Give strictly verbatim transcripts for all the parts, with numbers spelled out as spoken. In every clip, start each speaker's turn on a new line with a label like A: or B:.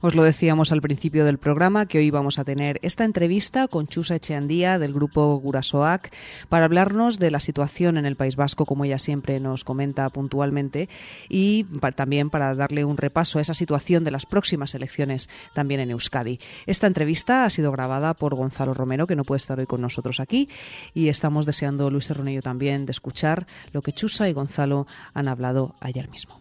A: Os lo decíamos al principio del programa que hoy vamos a tener esta entrevista con Txusa Etxeandía del grupo Gurasoak para hablarnos de la situación en el País Vasco, como ella siempre nos comenta puntualmente, y para, también para darle un repaso a esa situación de las próximas elecciones también en Euskadi. Esta entrevista ha sido grabada por Gonzalo Romero, que no puede estar hoy con nosotros aquí, y estamos deseando, Luis Ronello también, de escuchar lo que Txusa y Gonzalo han hablado ayer mismo.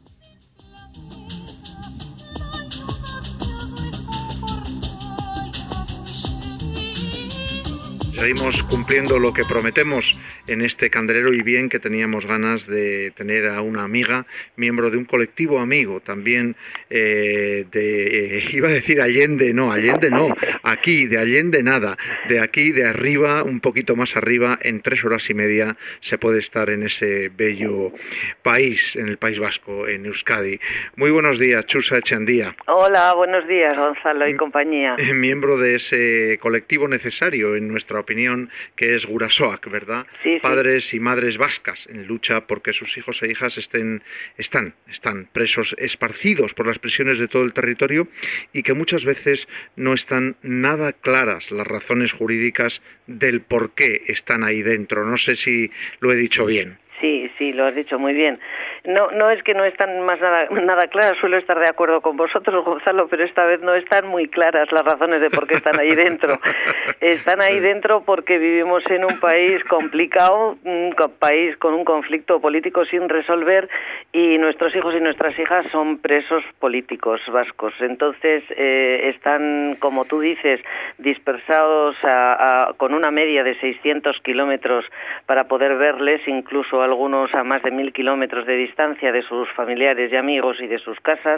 B: Seguimos cumpliendo lo que prometemos en este candelero, y bien que teníamos ganas de tener a una amiga, miembro de un colectivo amigo, también eh, de, eh, iba a decir Allende, no, Allende no, aquí, de Allende nada, de aquí, de arriba, un poquito más arriba, en tres horas y media se puede estar en ese bello país, en el País Vasco, en Euskadi. Muy buenos días, Txusa Etxeandía.
C: Hola, buenos días, Gonzalo y compañía.
B: Eh, miembro de ese colectivo necesario, en nuestra opinión, que es Gurasoak, ¿verdad?
C: Sí, sí.
B: Padres y madres vascas en lucha porque sus hijos e hijas estén, están, están presos, esparcidos por las prisiones de todo el territorio, y que muchas veces no están nada claras las razones jurídicas del por qué están ahí dentro. No sé si lo he dicho bien.
C: Sí, sí, lo has dicho muy bien. No, no es que no están más nada, nada claras, suelo estar de acuerdo con vosotros, Gonzalo, pero esta vez no están muy claras las razones de por qué están ahí dentro. Están ahí dentro porque vivimos en un país complicado, un país con un conflicto político sin resolver, y nuestros hijos y nuestras hijas son presos políticos vascos. Entonces eh, están, como tú dices, dispersados a, a, con una media de seiscientos kilómetros para poder verles, incluso algunos a más de mil kilómetros de distancia de sus familiares y amigos y de sus casas,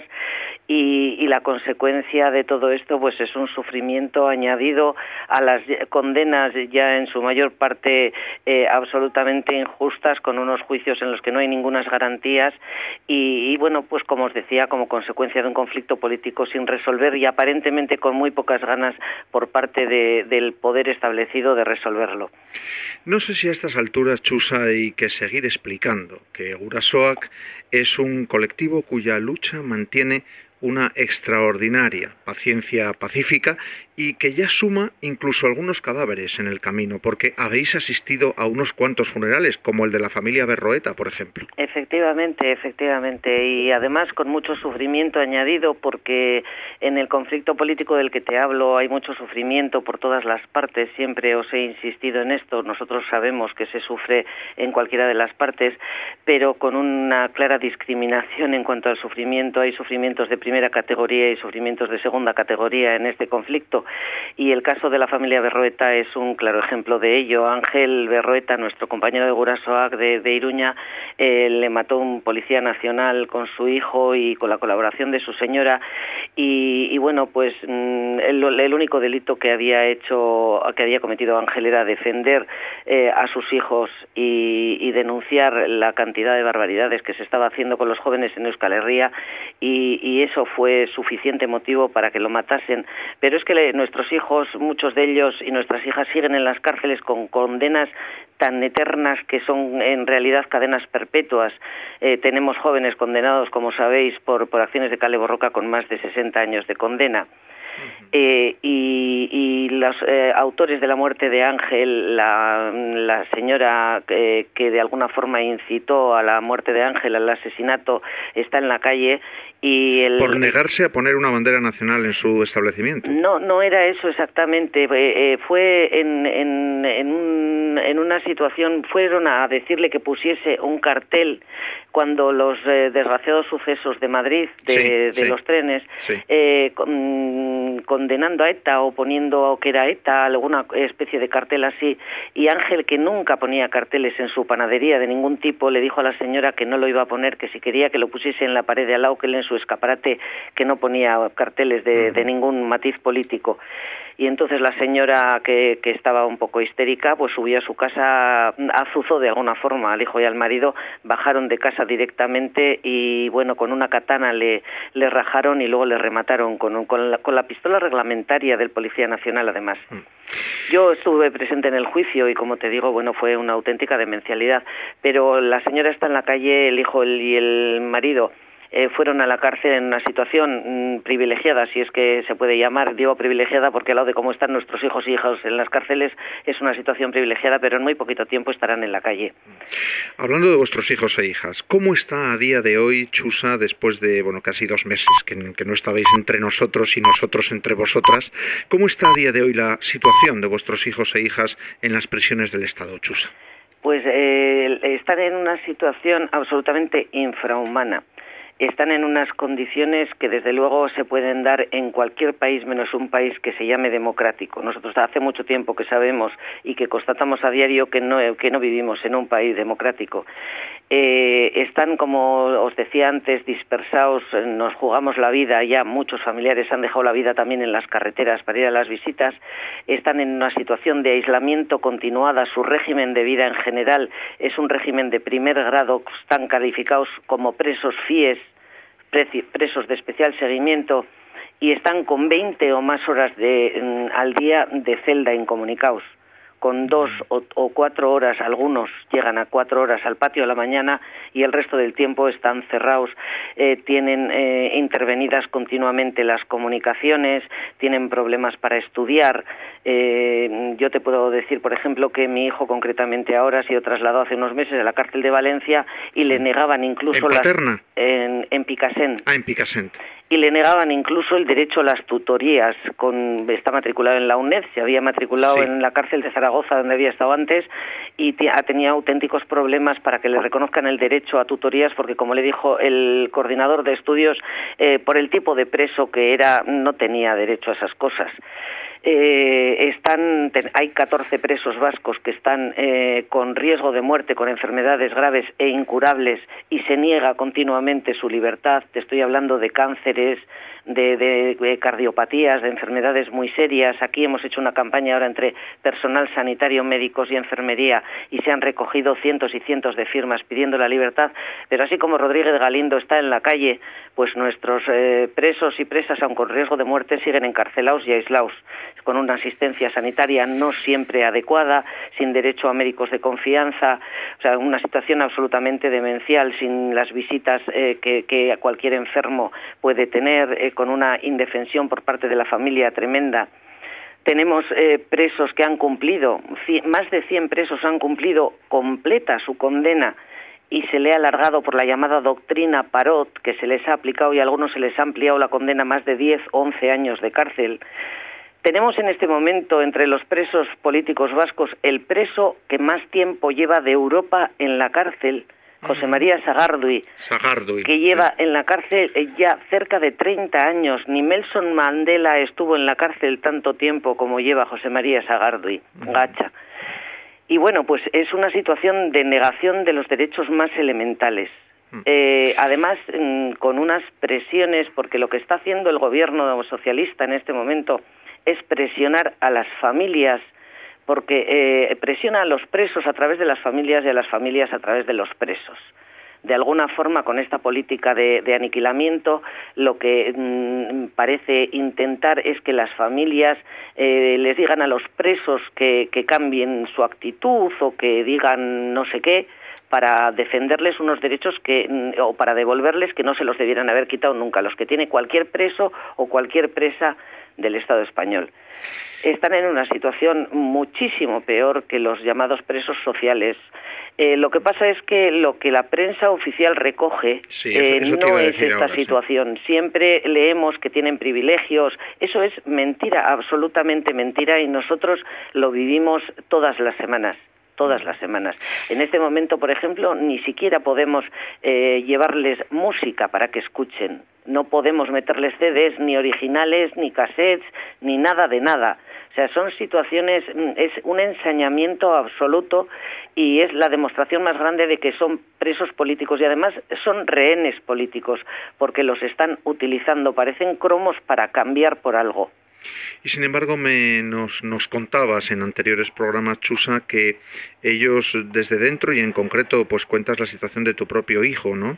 C: y, y la consecuencia de todo esto pues es un sufrimiento añadido a las condenas ya en su mayor parte eh, absolutamente injustas, con unos juicios en los que no hay ninguna garantías, y, y bueno, pues como os decía, como consecuencia de un conflicto político sin resolver y aparentemente con muy pocas ganas por parte de, del poder establecido de resolverlo.
B: No sé si a estas alturas, Txusa, hay que seguir explicando que Gurasoak es un colectivo cuya lucha mantiene una extraordinaria paciencia pacífica, y que ya suma incluso algunos cadáveres en el camino, porque habéis asistido a unos cuantos funerales, como el de la familia Berroeta, por ejemplo.
C: Efectivamente, efectivamente, y además con mucho sufrimiento añadido, porque en el conflicto político del que te hablo hay mucho sufrimiento por todas las partes. Siempre os he insistido en esto, nosotros sabemos que se sufre en cualquiera de las partes, pero con una clara discriminación en cuanto al sufrimiento. Hay sufrimientos de primera categoría y sufrimientos de segunda categoría en este conflicto, y el caso de la familia Berroeta es un claro ejemplo de ello. Ángel Berroeta, nuestro compañero de Gurasoak de, de Iruña, eh, le mató un policía nacional con su hijo y con la colaboración de su señora, y, y bueno, pues el, el único delito que había hecho, que había cometido Ángel era defender eh, a sus hijos y, y denunciar la cantidad de barbaridades que se estaba haciendo con los jóvenes en Euskal Herria, y, y eso fue suficiente motivo para que lo matasen. Pero es que le, nuestros hijos, muchos de ellos, y nuestras hijas siguen en las cárceles con condenas tan eternas que son en realidad cadenas perpetuas. Eh, tenemos jóvenes condenados, como sabéis, por, por acciones de Kale Borroka con más de sesenta años de condena. Eh, y, y los eh, autores de la muerte de Ángel, la, la señora eh, que de alguna forma incitó a la muerte de Ángel, al asesinato, está en la calle. Y el,
B: por negarse a poner una bandera nacional en su establecimiento.
C: No, no era eso exactamente. Eh, eh, fue en, en, en, un, en una situación, fueron a decirle que pusiese un cartel cuando los eh, desgraciados sucesos de Madrid, de,
B: sí,
C: de
B: sí,
C: los trenes,
B: sí.
C: eh, con, condenando a ETA o poniendo que era ETA, alguna especie de cartel así, y Ángel, que nunca ponía carteles en su panadería de ningún tipo, le dijo a la señora que no lo iba a poner, que si quería que lo pusiese en la pared de al lado, que él en su escaparate, que no ponía carteles de, de ningún matiz político. Y entonces la señora, que, que estaba un poco histérica, pues subió a su casa, azuzó de alguna forma al hijo y al marido, bajaron de casa directamente y bueno, con una katana le, le rajaron y luego le remataron con, un, con, la, con la pistola reglamentaria del Policía Nacional, además. Yo estuve presente en el juicio y, como te digo, bueno, fue una auténtica demencialidad, pero la señora está en la calle, el hijo y el marido eh, fueron a la cárcel en una situación mmm, privilegiada, si es que se puede llamar, digo privilegiada porque al lado de cómo están nuestros hijos y hijas en las cárceles es una situación privilegiada, pero en muy poquito tiempo estarán en la calle.
B: Hablando de vuestros hijos e hijas, ¿cómo está a día de hoy Chusa después de, bueno, casi dos meses que, que no estabais entre nosotros y nosotros entre vosotras? ¿Cómo está a día de hoy la situación de vuestros hijos e hijas en las prisiones del Estado, Chusa?
C: Pues eh, están en una situación absolutamente infrahumana. Están en unas condiciones que desde luego se pueden dar en cualquier país menos un país que se llame democrático. Nosotros hace mucho tiempo que sabemos y que constatamos a diario que no, que no vivimos en un país democrático. Eh, están, como os decía antes, dispersados, nos jugamos la vida, ya muchos familiares han dejado la vida también en las carreteras para ir a las visitas, están en una situación de aislamiento continuada, su régimen de vida en general es un régimen de primer grado, están calificados como presos F I E S, presos de especial seguimiento, y están con veinte o más horas de, al día de celda incomunicados, con dos o, o cuatro horas, algunos llegan a cuatro horas al patio a la mañana y el resto del tiempo están cerrados, eh, tienen eh, intervenidas continuamente las comunicaciones, tienen problemas para estudiar. Eh, yo te puedo decir, por ejemplo, que mi hijo concretamente ahora ha sido trasladado hace unos meses a la cárcel de Valencia y le negaban incluso
B: ¿En Paterna?
C: las en, en Picassent.
B: Ah, en Picassent.
C: Y le negaban incluso el derecho a las tutorías. Con, está matriculado en la UNED, se había matriculado sí. en la cárcel de Zaragoza, donde había estado antes, y t- tenía auténticos problemas para que le reconozcan el derecho a tutorías, porque, como le dijo el coordinador de estudios, eh, por el tipo de preso que era, no tenía derecho a esas cosas. Eh, están, hay catorce presos vascos que están eh, con riesgo de muerte, con enfermedades graves e incurables, y se niega continuamente su libertad. Te estoy hablando de cánceres, de, de, de cardiopatías, de enfermedades muy serias. Aquí hemos hecho una campaña ahora entre personal sanitario, médicos y enfermería, y se han recogido cientos y cientos de firmas pidiendo la libertad. Pero así como Rodríguez Galindo está en la calle, pues nuestros eh, presos y presas, aun con riesgo de muerte, siguen encarcelados y aislados, con una asistencia sanitaria no siempre adecuada, sin derecho a médicos de confianza, o sea, una situación absolutamente demencial, sin las visitas eh, que, que cualquier enfermo puede tener, eh, con una indefensión por parte de la familia tremenda. Tenemos eh, presos que han cumplido, cien, más de cien presos han cumplido completa su condena, y se le ha alargado por la llamada doctrina Parot, que se les ha aplicado, y a algunos se les ha ampliado la condena a más de diez o once años de cárcel. Tenemos en este momento entre los presos políticos vascos el preso que más tiempo lleva de Europa en la cárcel, José María Sagardui,
B: Sagardui
C: que lleva sí. en la cárcel ya cerca de treinta años. Ni Nelson Mandela estuvo en la cárcel tanto tiempo como lleva José María Sagardui, uh-huh. Gacha. Y bueno, pues es una situación de negación de los derechos más elementales. Eh, además, mm, con unas presiones, porque lo que está haciendo el gobierno socialista en este momento es presionar a las familias, porque eh, presiona a los presos a través de las familias y a las familias a través de los presos. De alguna forma, con esta política de, de aniquilamiento, lo que mmm, parece intentar es que las familias eh, les digan a los presos que, que cambien su actitud o que digan no sé qué, para defenderles unos derechos que o para devolverles que no se los debieran haber quitado nunca, los que tiene cualquier preso o cualquier presa del Estado español. Están en una situación muchísimo peor que los llamados presos sociales. Eh, lo que pasa es que lo que la prensa oficial recoge
B: sí, eso, eso
C: eh, no es esta
B: ahora,
C: situación.
B: Sí.
C: Siempre leemos que tienen privilegios. Eso es mentira, absolutamente mentira, y nosotros lo vivimos todas las semanas. todas las semanas. En este momento, por ejemplo, ni siquiera podemos eh, llevarles música para que escuchen. No podemos meterles C Ds, ni originales, ni cassettes, ni nada de nada. O sea, son situaciones, es un ensañamiento absoluto y es la demostración más grande de que son presos políticos y además son rehenes políticos, porque los están utilizando, parecen cromos para cambiar por algo.
B: Y sin embargo me nos, nos contabas en anteriores programas, Chusa, que ellos desde dentro, y en concreto pues cuentas la situación de tu propio hijo, ¿no?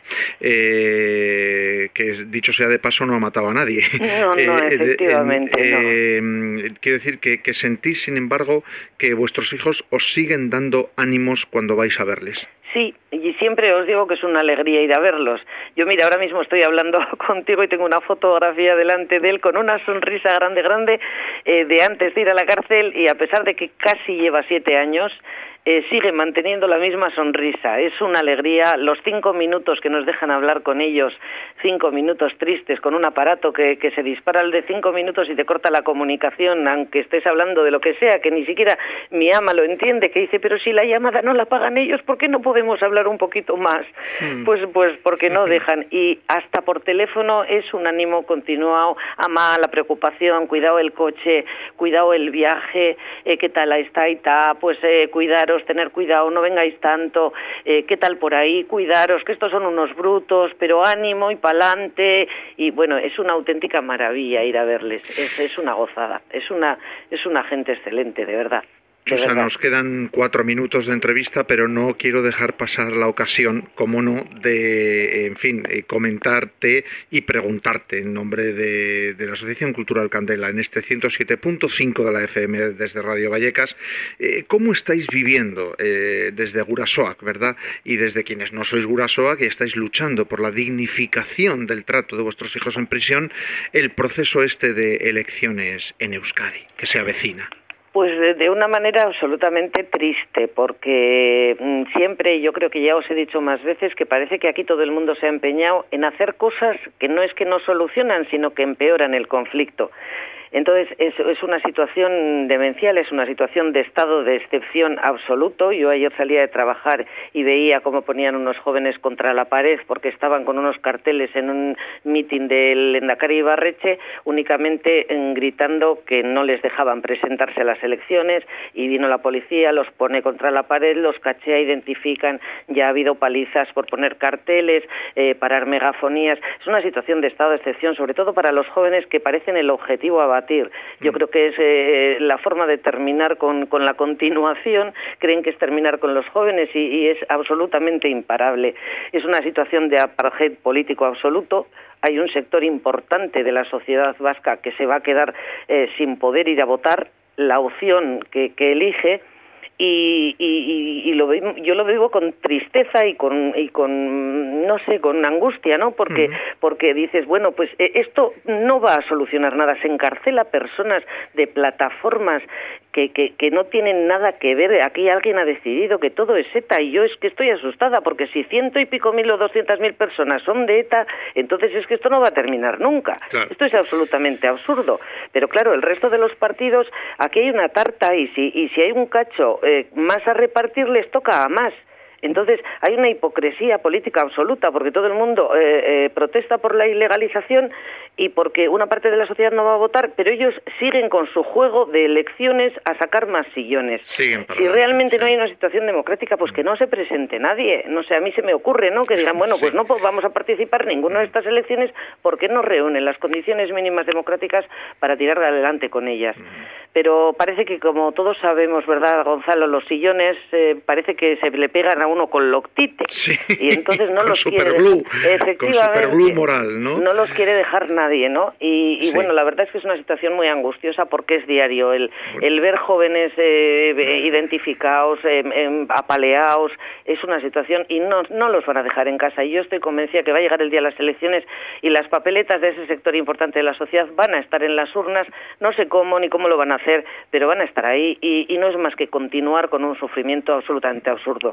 B: Eh, que dicho sea de paso no ha matado a nadie.
C: No, no, eh, efectivamente
B: eh,
C: no.
B: Eh, quiero decir que, que sentís, sin embargo, que vuestros hijos os siguen dando ánimos cuando vais a verles.
C: Sí, y siempre os digo que es una alegría ir a verlos. Yo mira, ahora mismo estoy hablando contigo y tengo una fotografía delante de él con una sonrisa grande, grande, eh, de antes de ir a la cárcel, y a pesar de que casi lleva siete años, Eh, sigue manteniendo la misma sonrisa. Es una alegría. Los cinco minutos que nos dejan hablar con ellos, cinco minutos tristes, con un aparato que, que se dispara al de cinco minutos y te corta la comunicación, aunque estés hablando de lo que sea, que ni siquiera mi ama lo entiende, que dice, pero si la llamada no la pagan ellos, ¿por qué no podemos hablar un poquito más? Mm. Pues, pues porque no dejan. Y hasta por teléfono es un ánimo continuado. Ama, la preocupación, cuidado el coche, cuidado el viaje, eh, ¿qué tal está? Y está, pues eh, cuidaros, tener cuidado, no vengáis tanto, eh, ¿qué tal por ahí? Cuidaros, que estos son unos brutos, pero ánimo y pa'lante. Y bueno, es una auténtica maravilla ir a verles, es, es una gozada, es una, es una gente excelente, de verdad.
B: Chusa, nos quedan cuatro minutos de entrevista, pero no quiero dejar pasar la ocasión, como no, de, en fin, comentarte y preguntarte en nombre de, de la Asociación Cultural Candela, en este ciento siete punto cinco de la F M desde Radio Vallecas, eh, ¿cómo estáis viviendo eh, desde Gurasoak, verdad? Y desde quienes no sois Gurasoak, que estáis luchando por la dignificación del trato de vuestros hijos en prisión, el proceso este de elecciones en Euskadi, que se avecina.
C: Pues de, de una manera absolutamente triste, porque mmm, siempre, yo creo que ya os he dicho más veces, que parece que aquí todo el mundo se ha empeñado en hacer cosas que no es que no solucionan, sino que empeoran el conflicto. Entonces, es, es una situación demencial, es una situación de estado de excepción absoluto. Yo ayer salía de trabajar y veía cómo ponían unos jóvenes contra la pared porque estaban con unos carteles en un mitin del Lehendakari Ibarretxe, únicamente eh, gritando que no les dejaban presentarse a las elecciones, y vino la policía, los pone contra la pared, los cachea, identifican, ya ha habido palizas por poner carteles, eh, parar megafonías. Es una situación de estado de excepción, sobre todo para los jóvenes, que parecen el objetivo a Yo creo que es eh, la forma de terminar con, con la continuación. Creen que es terminar con los jóvenes y, y es absolutamente imparable. Es una situación de apartheid político absoluto. Hay un sector importante de la sociedad vasca que se va a quedar eh, sin poder ir a votar la opción que, que elige. Y, y, y lo vivo, yo lo vivo con tristeza y con, y con no sé, con angustia, ¿no? Porque, uh-huh. porque dices, bueno, pues esto no va a solucionar nada. Se encarcela personas de plataformas que, que, que no tienen nada que ver. Aquí alguien ha decidido que todo es ETA, y yo es que estoy asustada, porque si ciento y pico mil o doscientas mil personas son de ETA, entonces es que esto no va a terminar nunca. Claro. Esto es absolutamente absurdo. Pero claro, el resto de los partidos, aquí hay una tarta, y si, y si hay un cacho eh, más a repartir, les toca a más. Entonces hay una hipocresía política absoluta, porque todo el mundo eh, eh, protesta por la ilegalización y porque una parte de la sociedad no va a votar, pero ellos siguen con su juego de elecciones a sacar más sillones. Si realmente sí. no hay una situación democrática, pues que no se presente nadie. No sé, a mí se me ocurre, ¿no? Que digan, bueno, sí. pues no pues vamos a participar en ninguna de estas elecciones porque no reúnen las condiciones mínimas democráticas para tirar adelante con ellas. Pero parece que, como todos sabemos, ¿verdad, Gonzalo? Los sillones eh, parece que se le pegan a uno con loctite,
B: sí,
C: y entonces no los quiere
B: superglue,
C: efectivamente,
B: con superglue moral, ¿no?
C: No los quiere dejar nadie, ¿no? Y, y sí. bueno, la verdad es que es una situación muy angustiosa, porque es diario el, el ver jóvenes eh, identificados, eh, eh, apaleados, es una situación, y no, no los van a dejar en casa. Y yo estoy convencida que va a llegar el día de las elecciones y las papeletas de ese sector importante de la sociedad van a estar en las urnas. No sé cómo ni cómo lo van a hacer, pero van a estar ahí, y, y no es más que continuar con un sufrimiento absolutamente absurdo.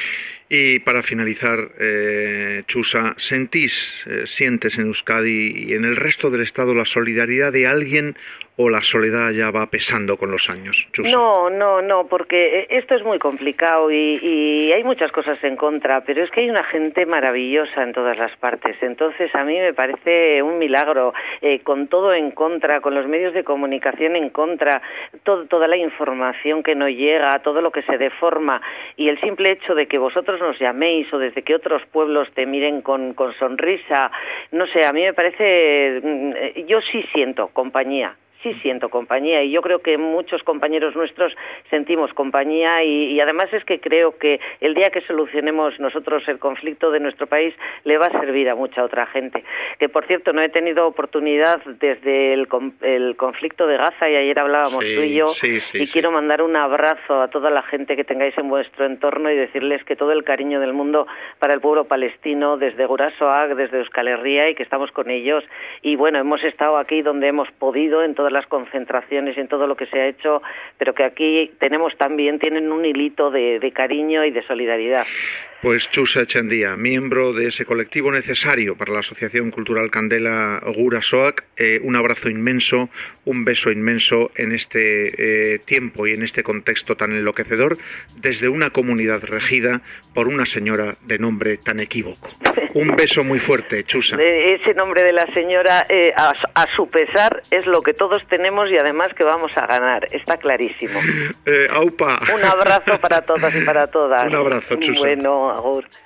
B: Y para finalizar, eh, Chusa, ¿sentís, eh, sientes en Euskadi y en el resto del Estado la solidaridad de alguien, o la soledad ya va pesando con los años, Chusa?
C: No, no, no, porque esto es muy complicado y, y hay muchas cosas en contra, pero es que hay una gente maravillosa en todas las partes. Entonces a mí me parece un milagro, eh, con todo en contra, con los medios de comunicación en contra, todo, toda la información que no llega, todo lo que se deforma, y el simple hecho de que vosotros nos llaméis, o desde que otros pueblos te miren con, con sonrisa, no sé, a mí me parece, yo sí siento compañía. sí siento compañía, y yo creo que muchos compañeros nuestros sentimos compañía, y, y además es que creo que el día que solucionemos nosotros el conflicto de nuestro país le va a servir a mucha otra gente. Que por cierto, no he tenido oportunidad desde el, el conflicto de Gaza, y ayer hablábamos
B: sí,
C: tú y yo,
B: sí, sí,
C: y
B: sí.
C: quiero mandar un abrazo a toda la gente que tengáis en vuestro entorno y decirles que todo el cariño del mundo para el pueblo palestino, desde Gurasoak, desde Euskal Herria, y que estamos con ellos. Y bueno, hemos estado aquí donde hemos podido, en todas las concentraciones y en todo lo que se ha hecho, pero que aquí tenemos también, tienen un hilito de, de cariño y de solidaridad.
B: Pues Txusa Etxeandía, miembro de ese colectivo necesario para la Asociación Cultural Candela Gurasoak, eh, un abrazo inmenso, un beso inmenso en este eh, tiempo y en este contexto tan enloquecedor, desde una comunidad regida por una señora de nombre tan equívoco. Un beso muy fuerte, Txusa.
C: Ese nombre de la señora, eh, a, a su pesar, es lo que todos tenemos, y además que vamos a ganar, está clarísimo.
B: Eh, aupa.
C: Un abrazo para todos y para todas.
B: Un abrazo, Txusa.
C: Bueno, agur.